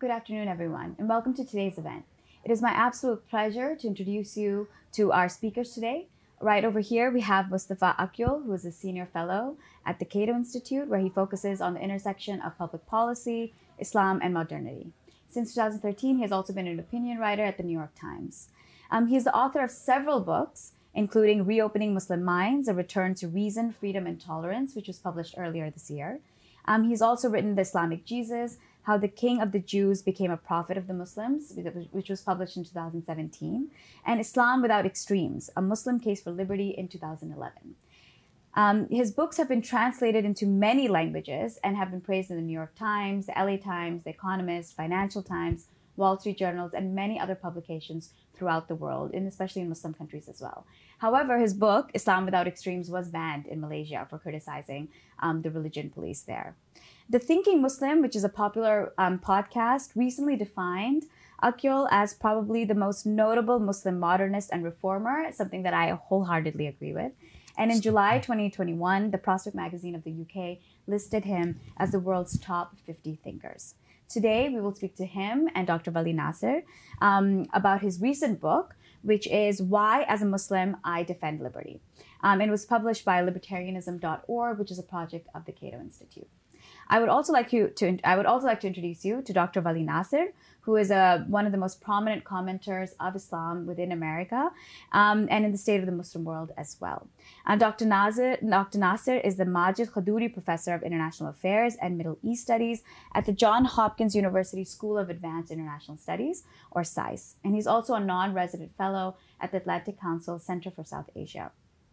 Good afternoon, everyone, and welcome to today's event. It is my absolute pleasure to introduce you to our speakers today. Right over here, we have Mustafa Akyol, who is a senior fellow at the Cato Institute, where he focuses on the intersection of public policy, Islam, and modernity. Since 2013, he has also been an opinion writer at the New York Times. He is the author of several books, including Reopening Muslim Minds, A Return to Reason, Freedom, and Tolerance, which was published earlier this year. He's also written The Islamic Jesus, How the King of the Jews Became a Prophet of the Muslims, which was published in 2017, and Islam Without Extremes, A Muslim Case for Liberty in 2011. His books have been translated into many languages and have been praised in the New York Times, the LA Times, The Economist, Financial Times, Wall Street Journals, and many other publications throughout the world, and especially in Muslim countries as well. However, his book, Islam Without Extremes, was banned in Malaysia for criticizing the religion police there. The Thinking Muslim, which is a popular podcast, recently defined Akyol as probably the most notable Muslim modernist and reformer, something that I wholeheartedly agree with. And in July 2021, the Prospect magazine of the UK listed him as the world's top 50 thinkers. Today, we will speak to him and Dr. Vali Nasser about his recent book, which is Why, as a Muslim, I Defend Liberty. It was published by libertarianism.org, which is a project of the Cato Institute. I would also like to introduce you to Dr. Vali Nasser, who is one of the most prominent commenters of Islam within America and in the state of the Muslim world as well. Dr. Nasser is the Majid Khadouri Professor of International Affairs and Middle East Studies at the Johns Hopkins University School of Advanced International Studies, or SAIS, and he's also a non-resident fellow at the Atlantic Council Center for South Asia.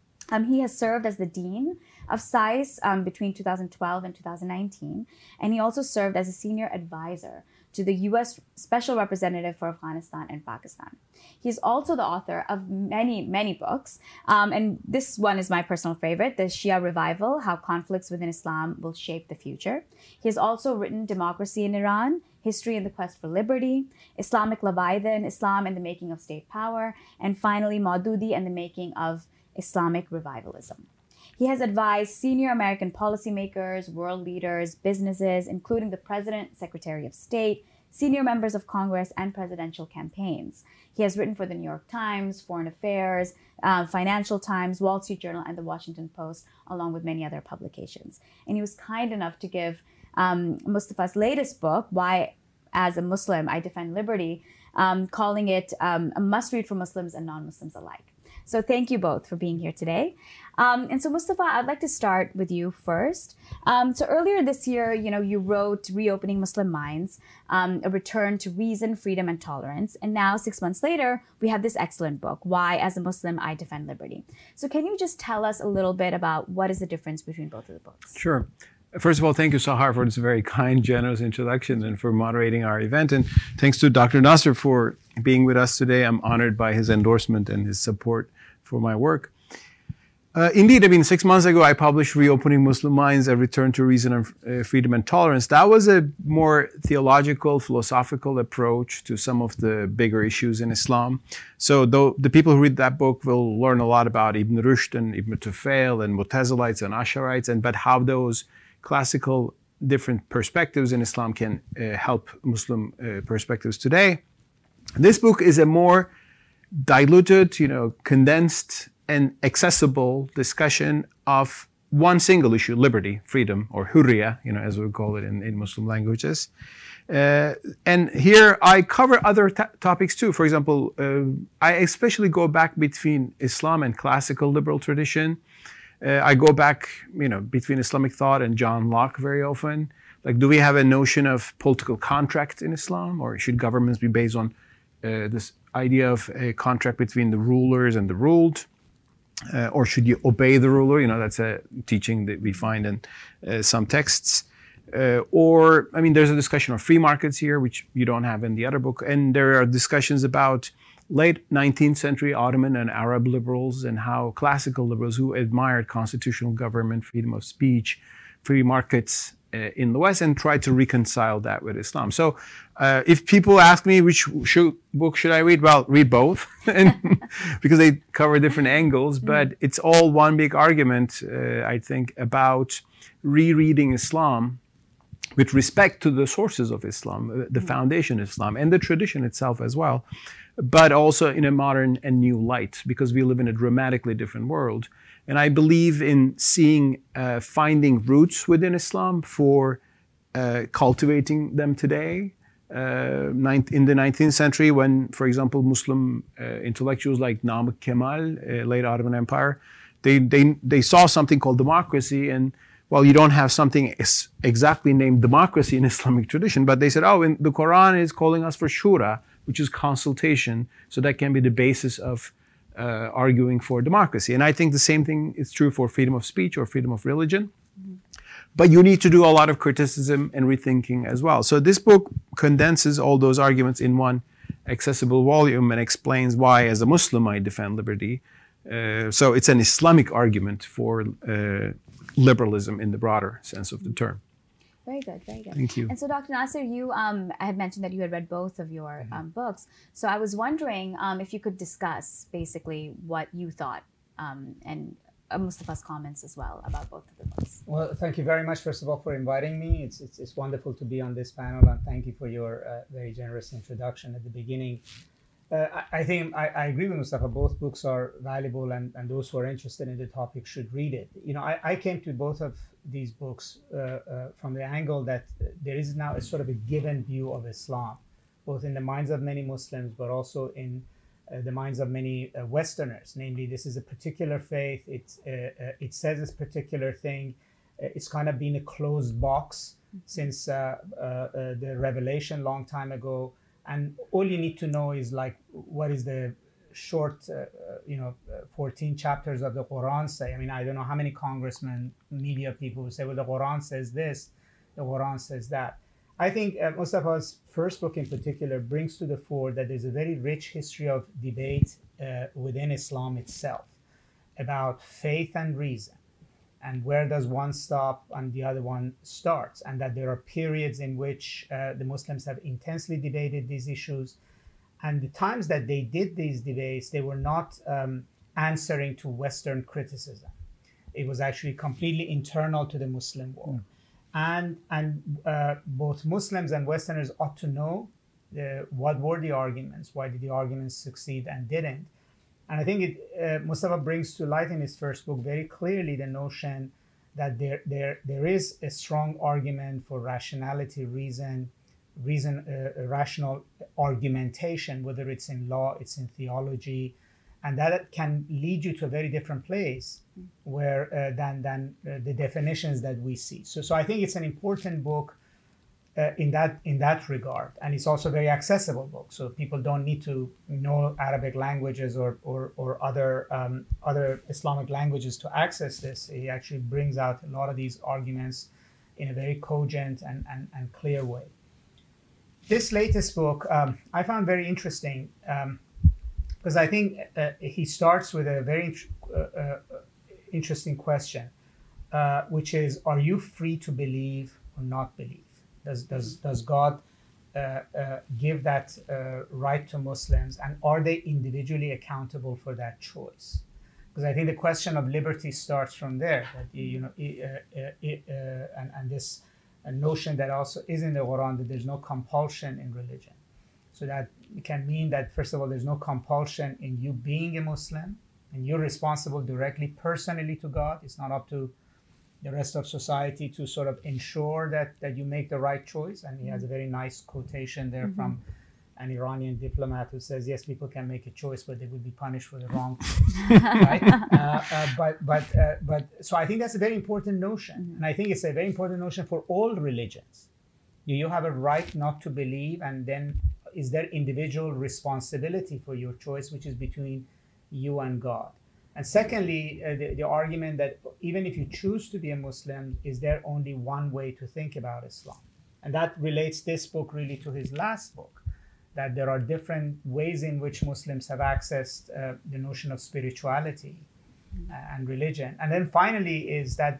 He has served as the Dean of SAIS between 2012 and 2019, and he also served as a senior advisor to the U.S. Special Representative for Afghanistan and Pakistan. He's also the author of many, many books, and this one is my personal favorite, The Shia Revival, How Conflicts Within Islam Will Shape the Future. He has also written Democracy in Iran, History in the Quest for Liberty, Islamic Leviathan, Islam and the Making of State Power, and finally, Maududi and the Making of Islamic Revivalism. He has advised senior American policymakers, world leaders, businesses, including the President, Secretary of State, senior members of Congress, and presidential campaigns. He has written for the New York Times, Foreign Affairs, Financial Times, Wall Street Journal, and the Washington Post, along with many other publications. And he was kind enough to give Mustafa's latest book, Why, as a Muslim, I Defend Liberty, calling it a must-read for Muslims and non-Muslims alike. So thank you both for being here today. And so Mustafa, I'd like to start with you first. So earlier this year, you wrote Reopening Muslim Minds, A Return to Reason, Freedom, and Tolerance. And now 6 months later, we have this excellent book, Why, as a Muslim, I Defend Liberty. So can you just tell us a little bit about what is the difference between both of the books? Sure. First of all, thank you, Sahar, for this very kind, generous introduction and for moderating our event. And thanks to Dr. Nasser for being with us today. I'm honored by his endorsement and his support for my work. Indeed, 6 months ago, I published Reopening Muslim Minds, A Return to Reason and Freedom and Tolerance. That was a more theological, philosophical approach to some of the bigger issues in Islam. So the people who read that book will learn a lot about Ibn Rushd and Ibn Tufayl and Mu'tazilites and Ash'arites, but how those classical different perspectives in Islam can help Muslim perspectives today. This book is a more diluted, condensed and accessible discussion of one single issue, liberty, freedom, or hurriya, as we call it in Muslim languages. And here I cover other topics too. For example, I especially go back between Islam and classical liberal tradition. I go back, between Islamic thought and John Locke very often. Like, do we have a notion of political contract in Islam, or should governments be based on this idea of a contract between the rulers and the ruled? Or should you obey the ruler? That's a teaching that we find in some texts. There's a discussion of free markets here, which you don't have in the other book. And there are discussions about late 19th century Ottoman and Arab liberals and how classical liberals who admired constitutional government, freedom of speech, free markets in the West, and tried to reconcile that with Islam. So if people ask me which book should I read, well, read both because they cover different angles, but it's all one big argument, I think, about rereading Islam with respect to the sources of Islam, the foundation of Islam, and the tradition itself as well, but also in a modern and new light, because we live in a dramatically different world. And I believe in finding roots within Islam for cultivating them today. In the 19th century, when, for example, Muslim intellectuals like Namık Kemal, late Ottoman Empire, they saw something called democracy, and well, you don't have something exactly named democracy in Islamic tradition, but they said, oh, and the Quran is calling us for shura, which is consultation, so that can be the basis of arguing for democracy. And I think the same thing is true for freedom of speech or freedom of religion. Mm-hmm. But you need to do a lot of criticism and rethinking as well. So this book condenses all those arguments in one accessible volume and explains why, as a Muslim, I defend liberty. So it's an Islamic argument for liberalism in the broader sense of the term. Very good, very good. Thank you. And so, Dr. Nasser, you I had mentioned that you had read both of your books. So I was wondering if you could discuss basically what you thought and Mustafa's comments as well about both of the books. Well, thank you very much, first of all, for inviting me. It's wonderful to be on this panel, and thank you for your very generous introduction at the beginning. I think I agree with Mustafa. Both books are valuable, and those who are interested in the topic should read it. You know, I came to both of these books from the angle that there is now a sort of a given view of Islam, both in the minds of many Muslims, but also in the minds of many Westerners. Namely, this is a particular faith. It says this particular thing. It's kind of been a closed box since the revelation long time ago. And all you need to know is like, what is the short, 14 chapters of the Quran say? I mean, I don't know how many congressmen, media people who say, well, the Quran says this, the Quran says that. I think Mustafa's first book in particular brings to the fore that there's a very rich history of debate within Islam itself about faith and reason, and where does one stop and the other one starts, and that there are periods in which the Muslims have intensely debated these issues. And the times that they did these debates, they were not answering to Western criticism. It was actually completely internal to the Muslim world. And both Muslims and Westerners ought to know what were the arguments, why did the arguments succeed and didn't. And I think Mustafa brings to light in his first book very clearly the notion that there is a strong argument for rationality, rational argumentation, whether it's in law, it's in theology, and that can lead you to a very different place where than the definitions that we see. So I think it's an important book in that regard, and it's also a very accessible book. So people don't need to know Arabic languages or other Islamic languages to access this. He actually brings out a lot of these arguments in a very cogent and clear way. This latest book I found very interesting because I think he starts with a very interesting question, which is, are you free to believe or not believe? Does God give that right to Muslims, and are they individually accountable for that choice? Because I think the question of liberty starts from there. That and this notion that also is in the Quran, that there's no compulsion in religion. So that can mean that, first of all, there's no compulsion in you being a Muslim, and you're responsible directly, personally to God. It's not up to the rest of society to sort of ensure that you make the right choice. And he has a very nice quotation there from an Iranian diplomat who says, yes, people can make a choice, but they will be punished for the wrong choice. Right? But so I think that's a very important notion. And I think it's a very important notion for all religions. You have a right not to believe, and then is there individual responsibility for your choice, which is between you and God. And secondly, the argument that even if you choose to be a Muslim, is there only one way to think about Islam? And that relates this book really to his last book, that there are different ways in which Muslims have accessed the notion of spirituality and religion. And then finally is that,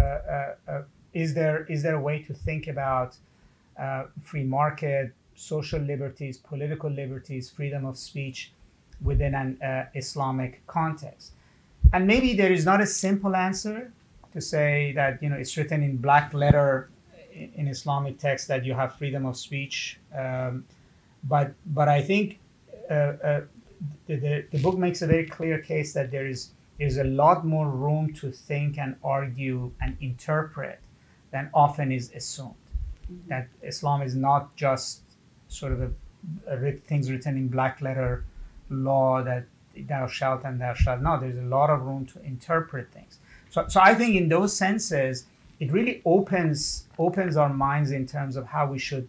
is there a way to think about free market, social liberties, political liberties, freedom of speech within an Islamic context? And maybe there is not a simple answer to say that, it's written in black letter, in Islamic texts that you have freedom of speech, but I think the book makes a very clear case that there's a lot more room to think and argue and interpret than often is assumed. Mm-hmm. That Islam is not just sort of things written in black letter law that thou shalt and thou shalt not. There's a lot of room to interpret things. So I think in those senses, it really opens our minds in terms of how we should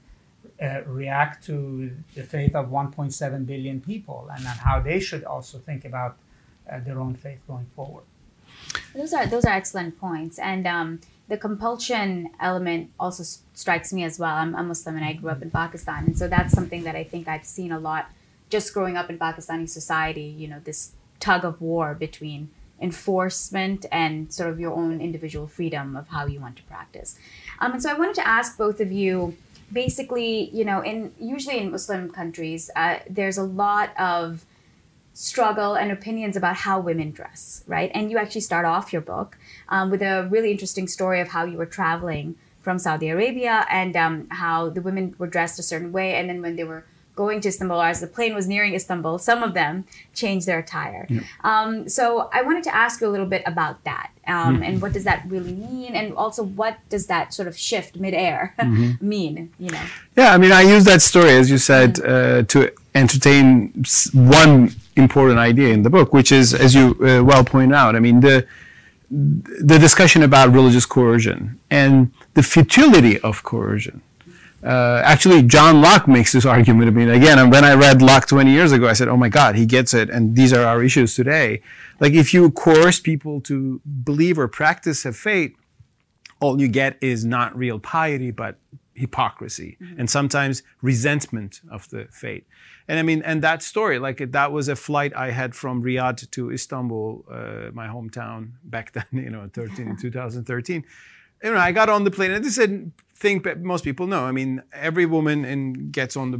react to the faith of 1.7 billion people, and how they should also think about their own faith going forward. Those are excellent points, and the compulsion element also strikes me as well. I'm a Muslim and I grew up in Pakistan, and so that's something that I think I've seen a lot just growing up in Pakistani society. You know, this tug of war between enforcement and sort of your own individual freedom of how you want to practice. And so I wanted to ask both of you, basically, you know, usually in Muslim countries, there's a lot of struggle and opinions about how women dress, right? And you actually start off your book with a really interesting story of how you were traveling from Saudi Arabia and how the women were dressed a certain way, and then when they were going to Istanbul, or as the plane was nearing Istanbul, some of them changed their attire. Yeah. So I wanted to ask you a little bit about that, and what does that really mean, and also what does that sort of shift midair mean? You know? Yeah, I mean, I use that story, as you said, to entertain one important idea in the book, which is, as you well point out, I mean, the discussion about religious coercion and the futility of coercion. Actually, John Locke makes this argument. I mean, again, when I read Locke 20 years ago, I said, oh my God, he gets it. And these are our issues today. Like, if you coerce people to believe or practice a faith, all you get is not real piety, but hypocrisy, and sometimes resentment of the faith. And I mean, and that story, like, that was a flight I had from Riyadh to Istanbul, my hometown back then, you know, 2013. You know, I got on the plane, and this is a thing that most people know. I mean, every woman gets on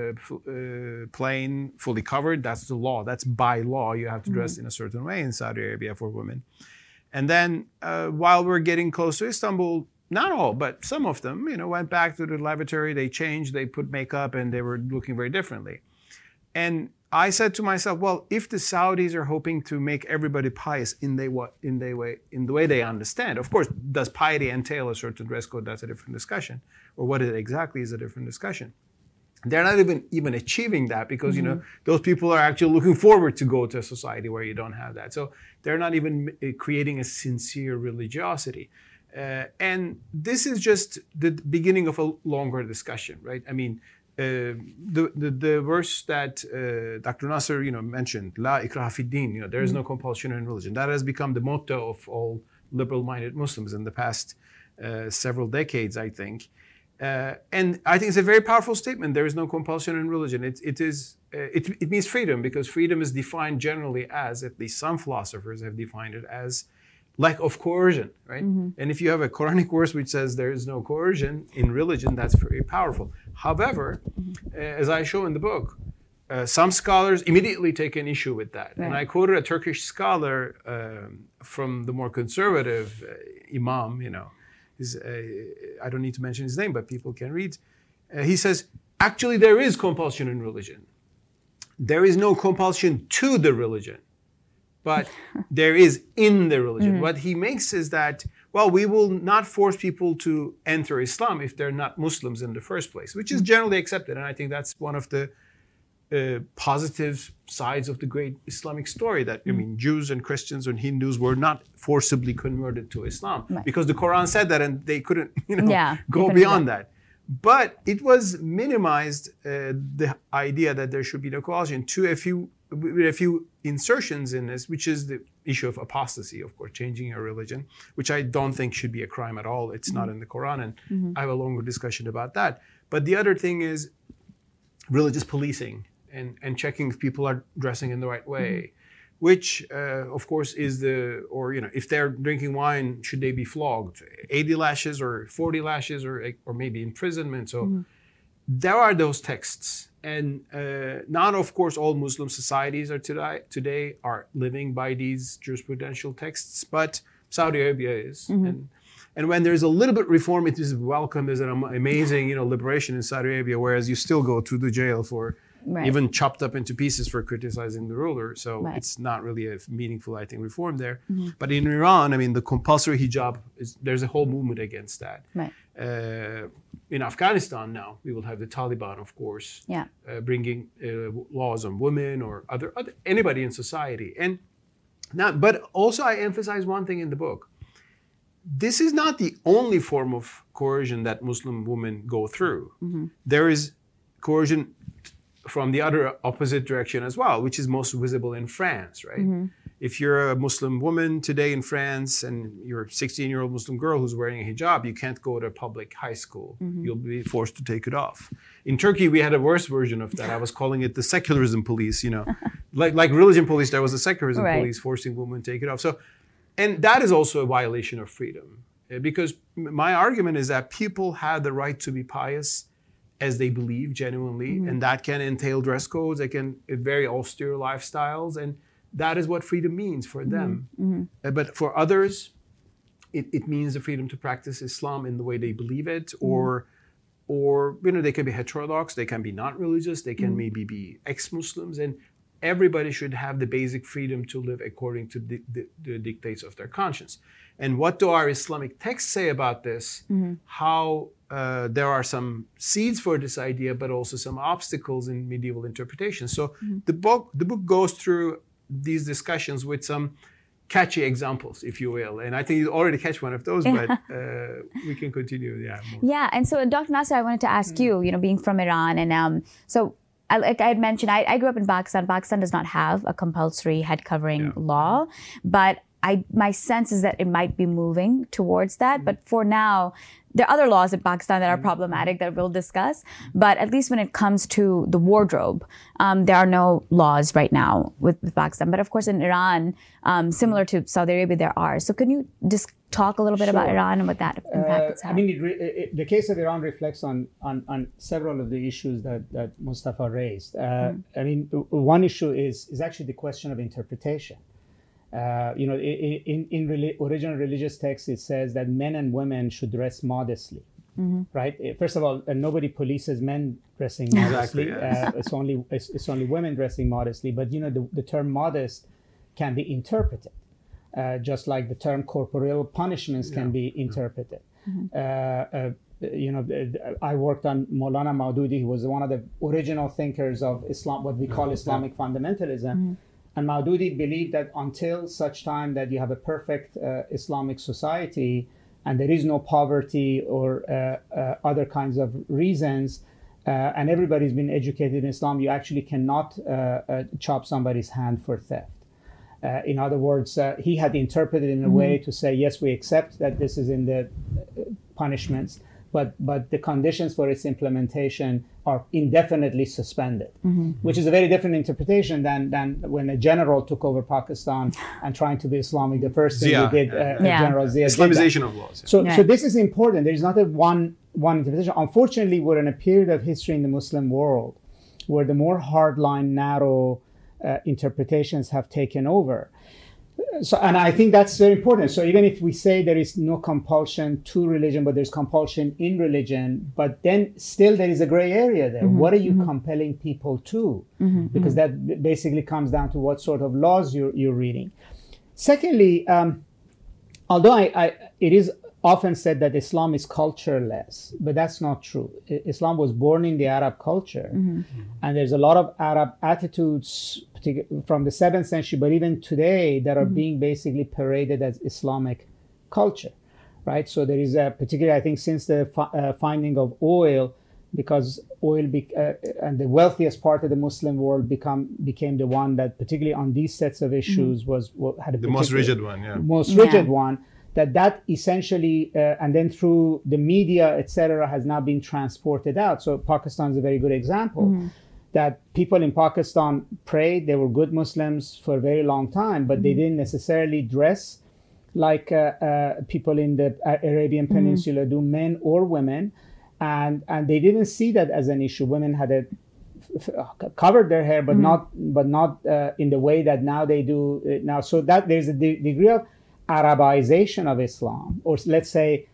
the plane fully covered. That's the law. That's by law. You have to dress in a certain way in Saudi Arabia for women. And then while we're getting close to Istanbul, not all, but some of them, you know, went back to the lavatory. They changed. They put makeup, and they were looking very differently. And I said to myself, well, if the Saudis are hoping to make everybody pious in the way they understand, of course, does piety entail a certain dress code? That's a different discussion. Or what it exactly is a different discussion. They're not even achieving that, because, you know, those people are actually looking forward to go to a society where you don't have that. So they're not even creating a sincere religiosity. And this is just the beginning of a longer discussion, right? I mean, the verse that Dr. Nasser, you know, mentioned, La ikraha fi din, you know, there is no compulsion in religion. That has become the motto of all liberal-minded Muslims in the past several decades, I think. And I think it's a very powerful statement. There is no compulsion in religion. It means freedom, because freedom is defined generally as, at least some philosophers have defined it as, lack of coercion, right? And if you have a Quranic verse which says there is no coercion in religion, that's very powerful. However, as I show in the book, some scholars immediately take an issue with that. Right. And I quoted a Turkish scholar from the more conservative imam, you know, I don't need to mention his name, but people can read. He says, actually, there is compulsion in religion. There is no compulsion to the religion, but there is in the religion. What he makes is that, well, we will not force people to enter Islam if they're not Muslims in the first place, which is generally accepted. And I think that's one of the positive sides of the great Islamic story, that, I mean, Jews and Christians and Hindus were not forcibly converted to Islam, because the Quran said that, and they couldn't, you know, go beyond that. But it was minimized, the idea that there should be no coercion, to a few insertions in this, which is the issue of apostasy, of course, changing your religion, which I don't think should be a crime at all. It's not in the Quran, and I have a longer discussion about that. But the other thing is religious policing and checking if people are dressing in the right way, which, of course, is or, you know, if they're drinking wine, should they be flogged? 80 lashes or 40 lashes or maybe imprisonment. So there are those texts. And not, of course, all Muslim societies are today are living by these jurisprudential texts, but Saudi Arabia is. And And when there's a little bit reform, it is welcome. There's an amazing, liberation in Saudi Arabia, whereas you still go to the jail for even chopped up into pieces for criticizing the ruler. So it's not really a meaningful, I think, reform there. But in Iran, I mean, the compulsory hijab, there's a whole movement against that. In Afghanistan now, we will have the Taliban, of course, bringing laws on women or other anybody in society. And now, but also I emphasize one thing in the book. This is not the only form of coercion that Muslim women go through. There is coercion from the other opposite direction as well, which is most visible in France, right? If you're a Muslim woman today in France and you're a 16-year-old Muslim girl who's wearing a hijab, you can't go to a public high school. You'll be forced to take it off. In Turkey, we had a worse version of that. I was calling it the secularism police, like religion police, there was a secularism police forcing women to take it off. So, and that is also a violation of freedom, because my argument is that people have the right to be pious as they believe genuinely, and that can entail dress codes, it can very austere lifestyles, and that is what freedom means for them. But for others, it means the freedom to practice Islam in the way they believe it, or they can be heterodox, they can be not religious, they can maybe be ex-Muslims, and everybody should have the basic freedom to live according to the dictates of their conscience. And what do our Islamic texts say about this? How there are some seeds for this idea, but also some obstacles in medieval interpretation. So the book goes through these discussions with some catchy examples, if you will. And I think you already catch one of those, but we can continue. More. Yeah, and so Dr. Nasser, I wanted to ask you, being from Iran, and so like I had mentioned, I grew up in Pakistan. Pakistan does not have a compulsory head covering law, but my sense is that it might be moving towards that. But for now, there are other laws in Pakistan that are problematic that we'll discuss. But at least when it comes to the wardrobe, there are no laws right now with Pakistan. But of course, in Iran, similar to Saudi Arabia, there are. So can you just talk a little bit about Iran and what that impact it's had? I mean, the case of Iran reflects on several of the issues that Mustafa raised. I mean, one issue is actually the question of interpretation. In original religious texts, it says that men and women should dress modestly, right? First of all, nobody polices men dressing modestly. Exactly, yes. It's only women dressing modestly. But the term modest can be interpreted, just like the term corporeal punishments can be interpreted. I worked on Maulana Maududi, who was one of the original thinkers of Islam, what we call Islamic fundamentalism. And Maududi believed that until such time that you have a perfect Islamic society and there is no poverty or other kinds of reasons, and everybody's been educated in Islam, you actually cannot chop somebody's hand for theft. In other words, he had interpreted in a way to say, yes, we accept that this is in the punishments, but the conditions for its implementation are indefinitely suspended, which is a very different interpretation than when a general took over Pakistan and trying to be Islamic. The first thing he did, General Zia, Islamization of laws. So this is important. There is not a one interpretation. Unfortunately, we're in a period of history in the Muslim world where the more hardline, narrow interpretations have taken over. So, and I think that's very important. So even if we say there is no compulsion to religion, but there's compulsion in religion, but then still there is a gray area there. What are you compelling people to? Because that basically comes down to what sort of laws you're reading. Secondly, although it is often said that Islam is cultureless, but that's not true. Islam was born in the Arab culture, and there's a lot of Arab attitudes from the 7th century, but even today, that are being basically paraded as Islamic culture, right? So there is particularly, I think, since the finding of oil, because oil and the wealthiest part of the Muslim world became the one that, particularly on these sets of issues, had the most rigid one, most rigid one. That essentially, and then through the media, etc., has now been transported out. So Pakistan is a very good example. That people in Pakistan prayed, they were good Muslims for a very long time, but they didn't necessarily dress like people in the Arabian Peninsula do, men or women, and they didn't see that as an issue. Women had covered their hair, but not in the way that now they do now. So that there's a degree of Arabization of Islam, or let's say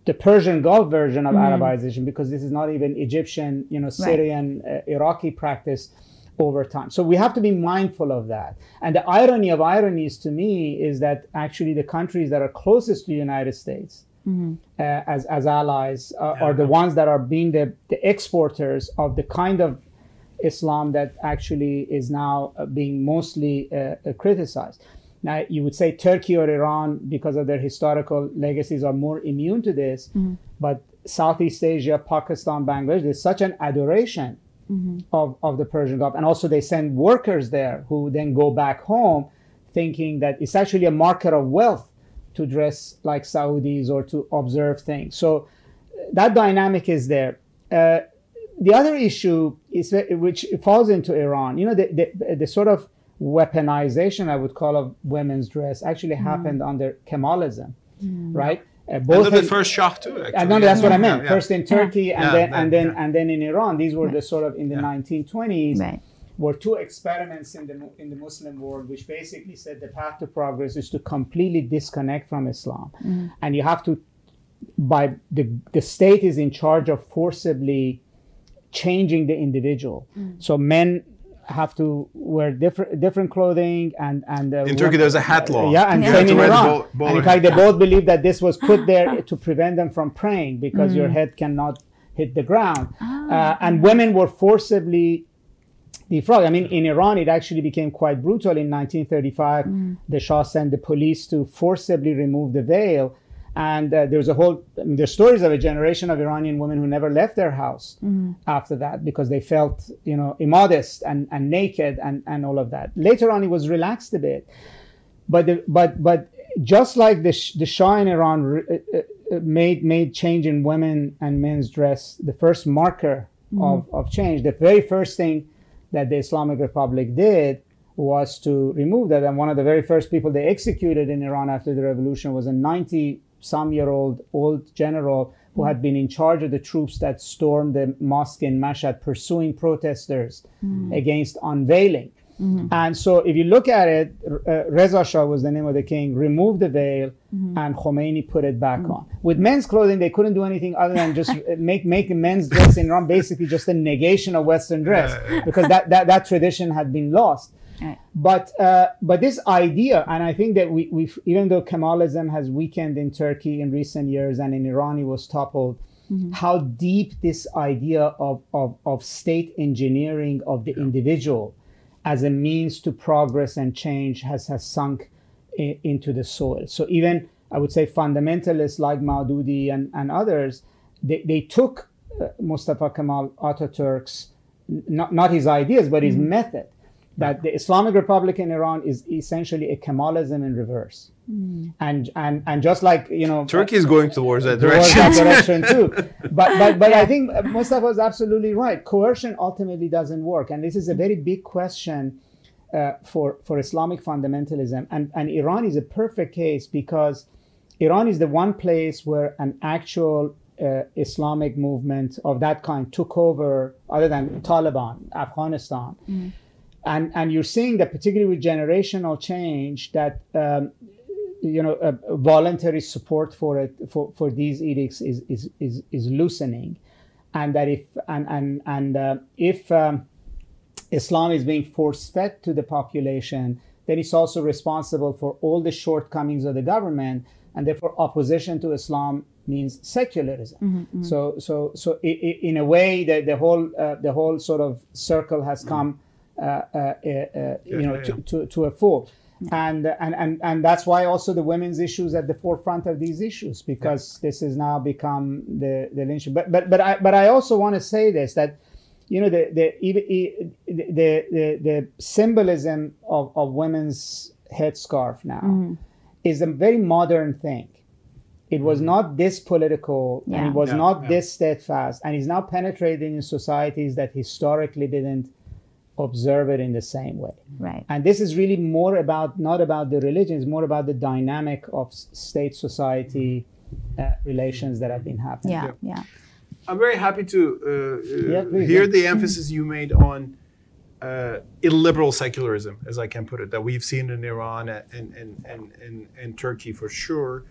the Persian Gulf version of Arabization, because this is not even Egyptian, Syrian, Iraqi practice over time. So we have to be mindful of that. And the irony of ironies to me is that actually the countries that are closest to the United States as allies are the ones that are being the exporters of the kind of Islam that actually is now being mostly criticized. Now, you would say Turkey or Iran, because of their historical legacies, are more immune to this. But Southeast Asia, Pakistan, Bangladesh, there's such an adoration of the Persian Gulf. And also they send workers there who then go back home thinking that it's actually a marker of wealth to dress like Saudis or to observe things. So that dynamic is there. The other issue is which falls into Iran. The sort of weaponization, I would call, of women's dress actually happened under Kemalism, right? Both the first Shah too. Actually. No, that's what I meant. First in Turkey, and then in Iran. These were the sort of in the 1920s. Were two experiments in the Muslim world, which basically said the path to progress is to completely disconnect from Islam, and you have to, by the state is in charge of forcibly changing the individual. So men have to wear different clothing, and in Turkey there's a hat law. And same in Iran. And in fact, they both believe that this was put there to prevent them from praying, because your head cannot hit the ground. And women were forcibly defrocked. I mean, in Iran, it actually became quite brutal. In 1935, the Shah sent the police to forcibly remove the veil. And there's there's stories of a generation of Iranian women who never left their house after that, because they felt, immodest and naked and all of that. Later on, it was relaxed a bit. But just like the Shah in Iran made change in women and men's dress the first marker of change, the very first thing that the Islamic Republic did was to remove that. And one of the very first people they executed in Iran after the revolution was a 90-some-year-old general who had been in charge of the troops that stormed the mosque in Mashhad pursuing protesters against unveiling. And so if you look at it, Reza Shah was the name of the king, removed the veil, and Khomeini put it back on. With men's clothing, they couldn't do anything other than just make men's dress in Iran basically just a negation of Western dress, because that tradition had been lost. But this idea, and I think that we've, even though Kemalism has weakened in Turkey in recent years and in Iran it was toppled, how deep this idea of state engineering of the individual as a means to progress and change has sunk into the soil. So even, I would say, fundamentalists like Maududi and others, they took Mustafa Kemal Ataturk's, not his ideas, but his method, that the Islamic Republic in Iran is essentially a Kemalism in reverse. And just like, Turkey is going towards that direction. Too. But I think Mustafa is absolutely right. Coercion ultimately doesn't work. And this is a very big question for Islamic fundamentalism. And Iran is a perfect case, because Iran is the one place where an actual Islamic movement of that kind took over, other than Taliban, Afghanistan. And you're seeing that, particularly with generational change, that voluntary support for these edicts is loosening, and that if Islam is being force-fed to the population, then it's also responsible for all the shortcomings of the government, and therefore opposition to Islam means secularism. So in a way, the whole sort of circle has come to a full. And that's why also the women's issues at the forefront of these issues, because this has now become the lynching. But I also want to say this, that the symbolism of women's headscarf now is a very modern thing. It was not this political, and it was not this steadfast, and is now penetrating in societies that historically didn't observe it in the same way. Right. And this is really more about, not about the religion, it's more about the dynamic of state-society relations that have been happening. Yeah. I'm very happy to hear the emphasis you made on illiberal secularism, as I can put it, that we've seen in Iran and Turkey for sure.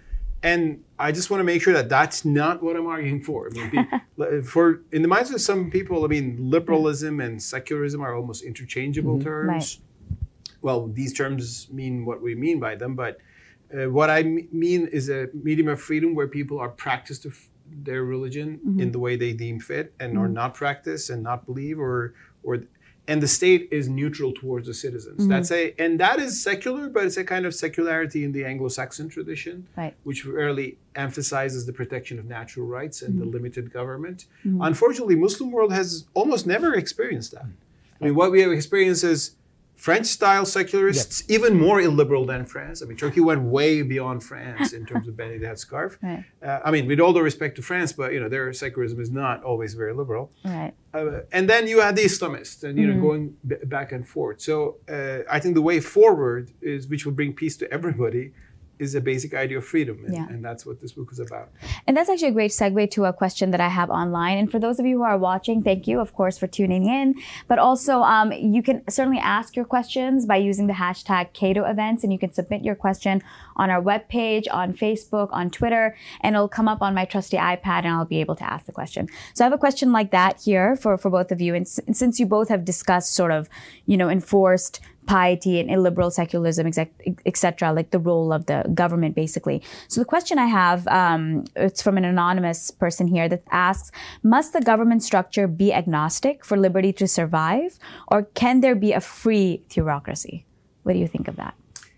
and I just want to make sure that that's not what I'm arguing for. I mean, in the minds of some people, I mean, liberalism and secularism are almost interchangeable terms. Right. Well, these terms mean what we mean by them, but what I mean is a medium of freedom where people are practiced their religion in the way they deem fit, and or not practice and not believe, and the state is neutral towards the citizens. That is secular, but it's a kind of secularity in the Anglo-Saxon tradition, right, which really emphasizes the protection of natural rights and the limited government. Unfortunately, Muslim world has almost never experienced that. I mean, what we have experienced is French-style secularists, even more illiberal than France. I mean, Turkey went way beyond France in terms of banning the headscarf. Right. I mean, with all the respect to France, but their secularism is not always very liberal. Right. And then you had the Islamists, and going back and forth. So I think the way forward is, which will bring peace to everybody, is a basic idea of freedom, and that's what this book is about. And that's actually a great segue to a question that I have online. And for those of you who are watching, thank you, of course, for tuning in. But also, you can certainly ask your questions by using the hashtag Cato Events, and you can submit your question on our webpage, on Facebook, on Twitter, and it'll come up on my trusty iPad, and I'll be able to ask the question. So I have a question like that here for both of you. And since you both have discussed sort of, enforced piety and illiberal secularism, etc., like the role of the government, basically. So the question I have, it's from an anonymous person here that asks, must the government structure be agnostic for liberty to survive, or can there be a free theocracy? What do you think of that?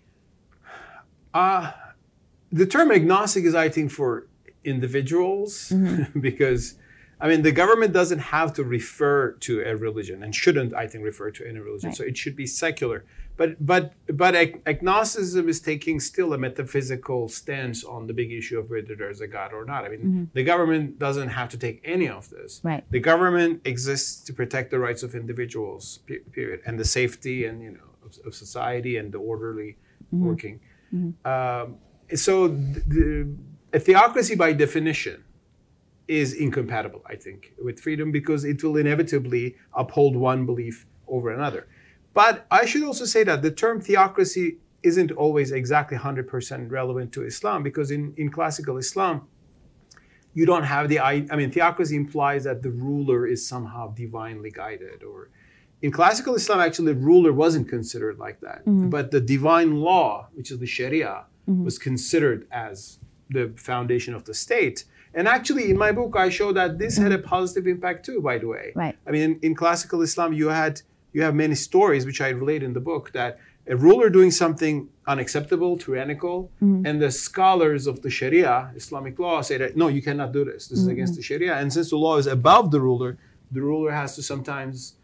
The term agnostic is, I think, for individuals, because I mean, the government doesn't have to refer to a religion, and shouldn't, I think, refer to any religion. Right. So it should be secular. But agnosticism is taking still a metaphysical stance on the big issue of whether there's a God or not. I mean, the government doesn't have to take any of this. Right. The government exists to protect the rights of individuals, period, and the safety and of society and the orderly working. So a theocracy, by definition, is incompatible, I think, with freedom, because it will inevitably uphold one belief over another. But I should also say that the term theocracy isn't always exactly 100% relevant to Islam, because in classical Islam, you don't have theocracy implies that the ruler is somehow divinely guided. Or in classical Islam, actually, the ruler wasn't considered like that. But the divine law, which is the Sharia, was considered as the foundation of the state. And actually, in my book, I show that this had a positive impact too, by the way. Right. I mean, in classical Islam, you have many stories, which I relate in the book, that a ruler doing something unacceptable, tyrannical, and the scholars of the Sharia, Islamic law, say that, no, you cannot do this. This is against the Sharia. And since the law is above the ruler has to sometimes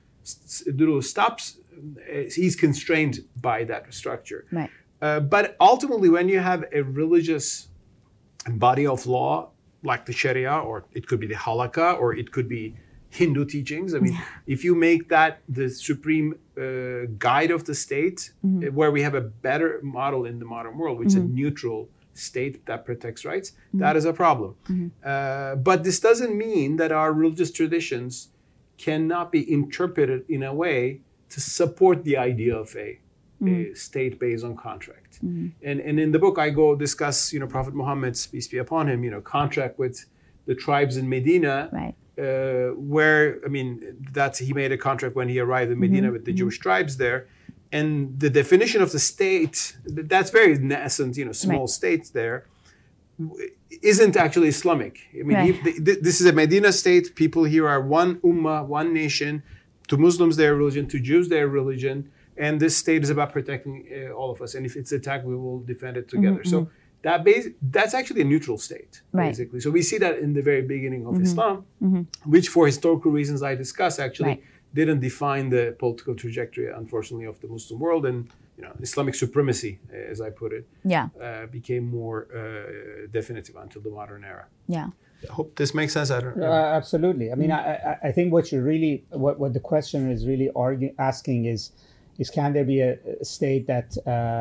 he's constrained by that structure. Right. But ultimately, when you have a religious body of law, like the Sharia, or it could be the Halakha, or it could be Hindu teachings. I mean, if you make that the supreme guide of the state, where we have a better model in the modern world, which is a neutral state that protects rights, that is a problem. But this doesn't mean that our religious traditions cannot be interpreted in a way to support the idea of a state based on contract. And in the book, I go discuss, Prophet Muhammad's, peace be upon him, contract with the tribes in Medina, right. Where, I mean, he made a contract when he arrived in Medina with the Jewish tribes there. And the definition of the state, that's very nascent, small states there, isn't actually Islamic. I mean, this is a Medina state. People here are one ummah, one nation. To Muslims, their religion. To Jews, their religion. And this state is about protecting all of us. And if it's attacked, we will defend it together. So that's actually a neutral state, basically. So we see that in the very beginning of Islam, which for historical reasons I discuss actually didn't define the political trajectory, unfortunately, of the Muslim world. And Islamic supremacy, as I put it, became more definitive until the modern era. Yeah. I hope this makes sense. I don't know. Absolutely. I mean, I think what the question is really asking is can there be a state that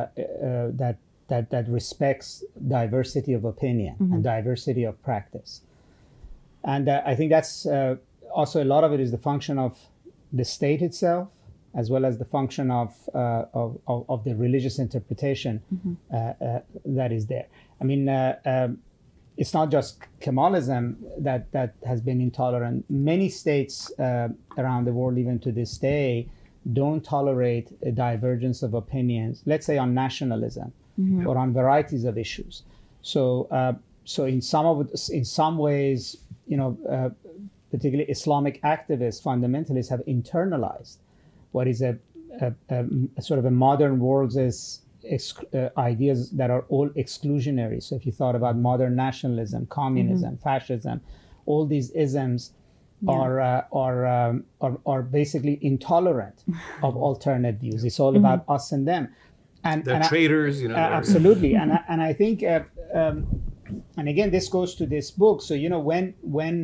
respects diversity of opinion and diversity of practice? And I think that's also a lot of it is the function of the state itself, as well as the function of the religious interpretation that is there. I mean, it's not just Kemalism that has been intolerant. Many states around the world, even to this day, don't tolerate a divergence of opinions, let's say on nationalism or on varieties of issues. So in some ways, particularly Islamic activists, fundamentalists have internalized what is a sort of a modern world's ideas that are all exclusionary. So if you thought about modern nationalism, communism, fascism, all these isms are basically intolerant of alternate views. It's all about us and them. And they're traitors, absolutely. and I think, and again, this goes to this book. So when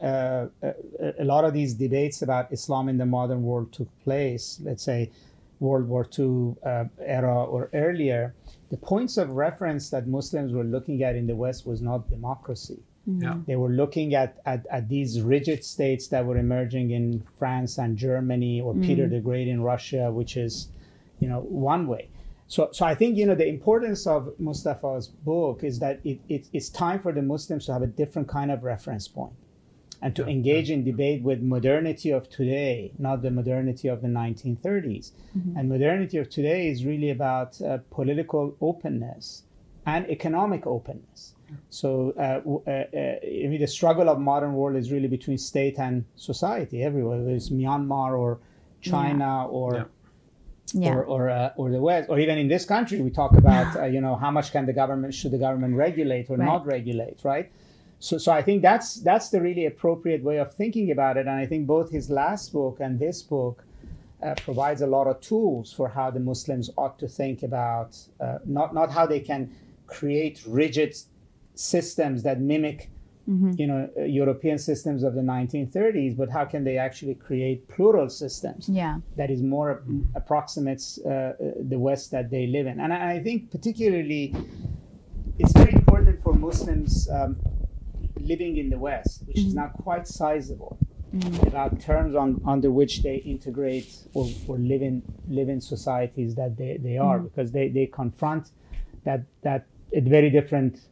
a lot of these debates about Islam in the modern world took place, let's say World War II era or earlier, the points of reference that Muslims were looking at in the West was not democracy. Yeah. They were looking at these rigid states that were emerging in France and Germany, or Peter the Great in Russia, which is, one way. So I think, the importance of Mustafa's book is that it's time for the Muslims to have a different kind of reference point and to engage in debate with modernity of today, not the modernity of the 1930s. And modernity of today is really about political openness and economic openness. So the struggle of modern world is really between state and society everywhere, whether it's Myanmar or China or the West, or even in this country, we talk about how much should the government regulate or not regulate, right? So I think that's the really appropriate way of thinking about it, and I think both his last book and this book provides a lot of tools for how the Muslims ought to think about not how they can create rigid systems that mimic European systems of the 1930s, but how can they actually create plural systems that is more approximates the West that they live in. And I think particularly it's very important for Muslims living in the West, which is not quite sizable, about terms under which they integrate or live in societies that they are, because they confront that a very different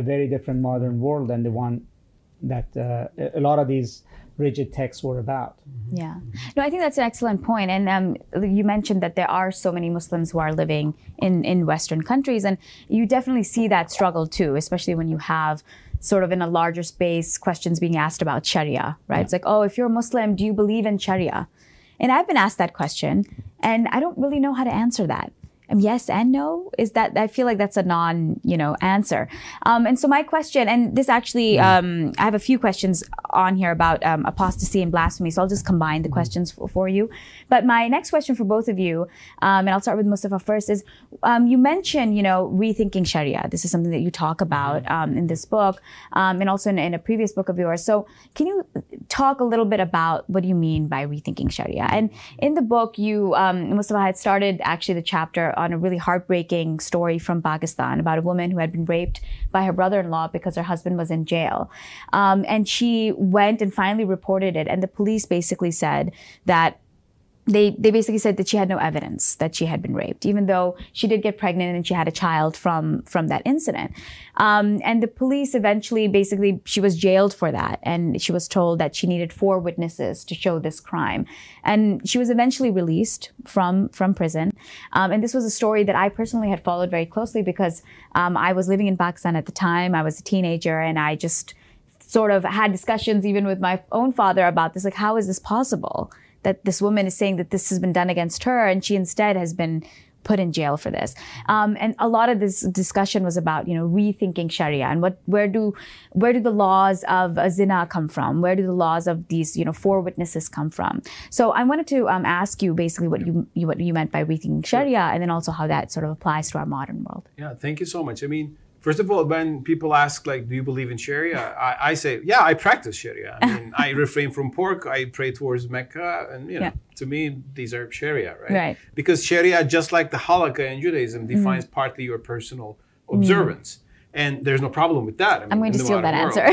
modern world than the one that a lot of these rigid texts were about. Yeah. No, I think that's an excellent point. And you mentioned that there are so many Muslims who are living in Western countries, and you definitely see that struggle too, especially when you have sort of in a larger space questions being asked about Sharia, right? Yeah. It's like, oh, if you're a Muslim, do you believe in Sharia? And I've been asked that question, and I don't really know how to answer that. Yes and no, is that, I feel like that's a answer. And so my question, and this actually, I have a few questions on here about apostasy and blasphemy, so I'll just combine the questions for you. But my next question for both of you, and I'll start with Mustafa first, is you mentioned, rethinking Sharia. This is something that you talk about in this book, and also in a previous book of yours. So can you talk a little bit about what you mean by rethinking Sharia? And in the book, Mustafa had started actually the chapter on a really heartbreaking story from Pakistan about a woman who had been raped by her brother-in-law because her husband was in jail. And she went and finally reported it. And the police basically said that they basically said that she had no evidence that she had been raped, even though she did get pregnant and she had a child from that incident. And the police eventually, basically, she was jailed for that. And she was told that she needed 4 witnesses to show this crime. And she was eventually released from prison. And this was a story that I personally had followed very closely because I was living in Pakistan at the time. I was a teenager, and I just sort of had discussions even with my own father about this, like, how is this possible? That this woman is saying that this has been done against her, and she instead has been put in jail for this. And a lot of this discussion was about, rethinking Sharia and where do the laws of zina come from? Where do the laws of these, 4 witnesses come from? So I wanted to ask you basically what you meant by rethinking Sharia, and then also how that sort of applies to our modern world. Yeah, thank you so much. I mean, first of all, when people ask, like, do you believe in Sharia? I say, yeah, I practice Sharia. I mean, I refrain from pork, I pray towards Mecca, and, to me, these are Sharia, right? Right. Because Sharia, just like the Halakha in Judaism, defines partly your personal observance. And there's no problem with that. I mean, I'm going to steal that answer.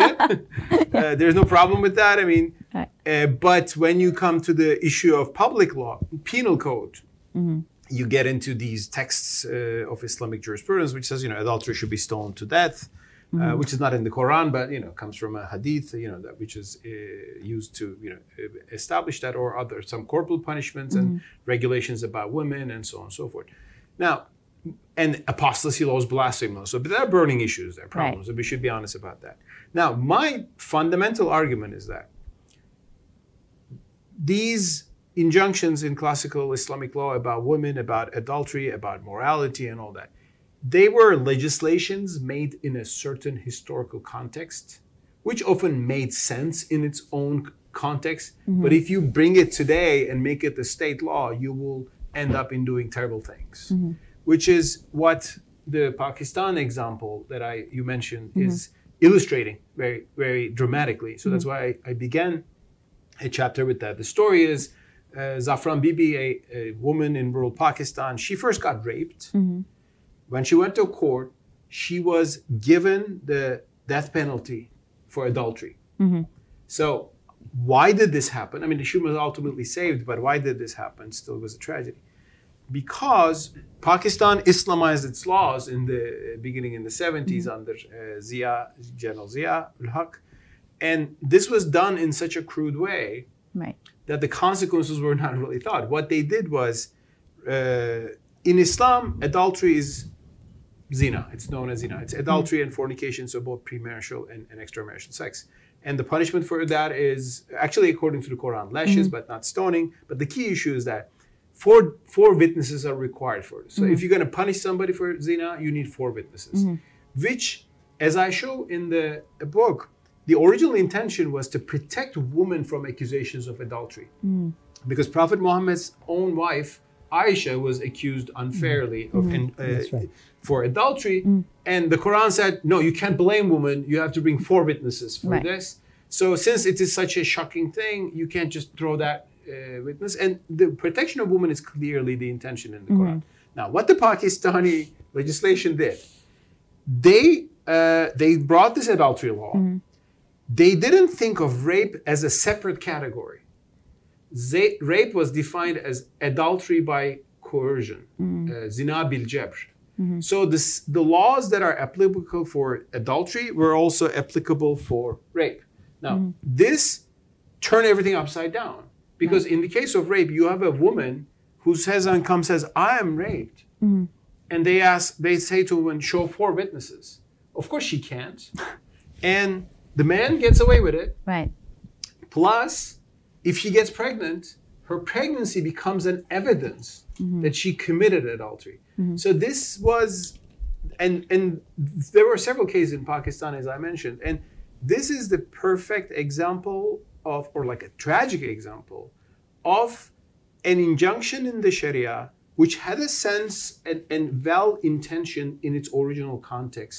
So, there's no problem with that. I mean, but when you come to the issue of public law, penal code, you get into these texts of Islamic jurisprudence, which says, adultery should be stoned to death, which is not in the Quran, but comes from a hadith, that which is used to establish that, or some corporal punishments and regulations about women and so on and so forth. Now, and apostasy laws, blasphemy laws. So there are burning issues, there are problems, and we should be honest about that. Now, my fundamental argument is that these injunctions in classical Islamic law about women, about adultery, about morality and all that, they were legislations made in a certain historical context, which often made sense in its own context. But if you bring it today and make it the state law, you will end up in doing terrible things, which is what the Pakistan example that you mentioned is illustrating very, very dramatically. So that's why I began a chapter with that. The story is Zafran Bibi, a woman in rural Pakistan. She first got raped. When she went to court, she was given the death penalty for adultery. So why did this happen? I mean, she was ultimately saved, but why did this happen? Still was a tragedy. Because Pakistan Islamized its laws in the beginning in the 70s under General Zia-ul-Haq. And this was done in such a crude way that the consequences were not really thought. What they did was, in Islam, adultery is zina. It's known as zina. It's adultery and fornication, so both premarital and extramarital sex. And the punishment for that is, actually according to the Quran, lashes, but not stoning. But the key issue is that four witnesses are required for it. So if you're going to punish somebody for zina, you need 4 witnesses. Which, as I show in the book, the original intention was to protect women from accusations of adultery. Because Prophet Muhammad's own wife, Aisha, was accused unfairly for adultery. And the Quran said, no, you can't blame women. You have to bring 4 witnesses for this. So since it is such a shocking thing, you can't just throw that witness. And the protection of women is clearly the intention in the Quran. Now, what the Pakistani legislation did, they brought this adultery law. They didn't think of rape as a separate category. Rape was defined as adultery by coercion, zina bil jabr. So the laws that are applicable for adultery were also applicable for rape. Now, this turned everything upside down. Because in the case of rape, you have a woman who says, I am raped. And they say to a woman, show 4 witnesses. Of course she can't. And the man gets away with it. Plus, if she gets pregnant, her pregnancy becomes an evidence that she committed adultery. So this was, and there were several cases in Pakistan, as I mentioned, and this is the perfect example of, or like a tragic example of an injunction in the Sharia which had a sense and well-intentioned in its original context,